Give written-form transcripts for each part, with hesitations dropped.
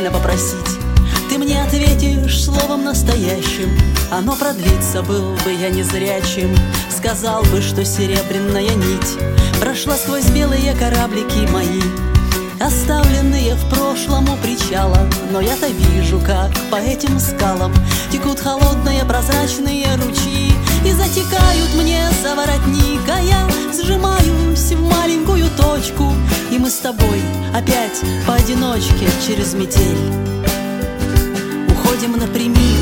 время попросить. Ты мне ответишь словом настоящим, оно продлится, был бы я незрячим. Сказал бы, что серебряная нить прошла сквозь белые кораблики мои, оставленные в прошлом у причала. Но я-то вижу, как по этим скалам текут холодные прозрачные ручьи и затекают мне за воротник, а я сжимаюсь в маленькую точку, и мы с тобой опять поодиночке через метель уходим напрямик.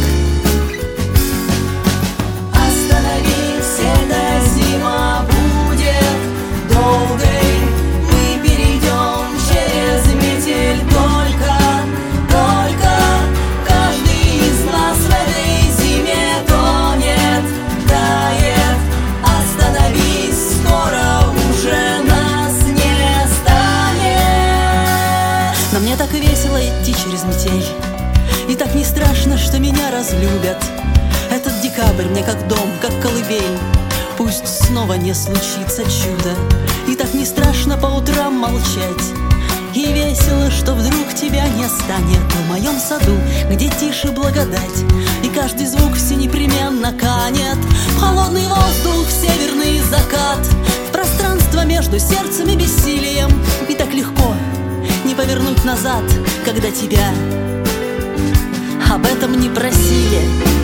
Остановись, эта зима будет долгой, мы перейдем через метель. Только каждый из нас в этой зиме тонет, тает. Остановись, скоро уже нас не станет. Но мне так весело идти через метель, и так не страшно, что меня разлюбят. Этот декабрь мне как дом, как колыбель, пусть снова не случится чудо. И так не страшно по утрам молчать, и весело, что вдруг тебя не станет в моем саду, где тише благодать, и каждый звук все непременно канет в холодный воздух, в северный закат, в пространство между сердцем и бессилием. И так легко не повернуть назад, когда тебя об этом не просили.